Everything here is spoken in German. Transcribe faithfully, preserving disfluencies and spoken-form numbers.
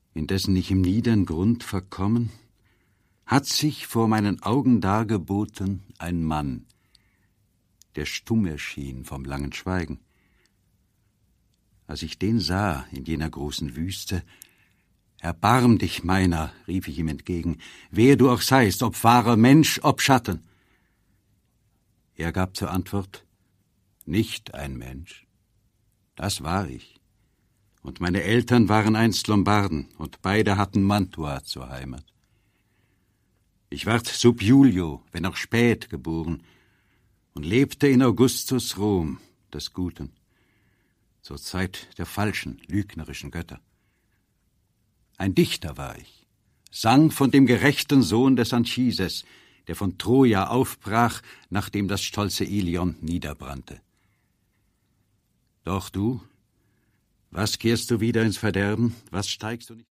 indessen ich im niedern Grund verkommen, hat sich vor meinen Augen dargeboten ein Mann, der stumm erschien vom langen Schweigen. Als ich den sah in jener großen Wüste, »Erbarm dich meiner«, rief ich ihm entgegen, »wer du auch seist, ob wahrer Mensch, ob Schatten.« Er gab zur Antwort, »Nicht ein Mensch, das war ich. Und meine Eltern waren einst Lombarden, und beide hatten Mantua zur Heimat. Ich ward sub Julio, wenn auch spät, geboren, und lebte in Augustus Rom, des Guten, zur Zeit der falschen, lügnerischen Götter. Ein Dichter war ich, sang von dem gerechten Sohn des Anchises, der von Troja aufbrach, nachdem das stolze Ilion niederbrannte. Doch du, was kehrst du wieder ins Verderben, was steigst du nicht?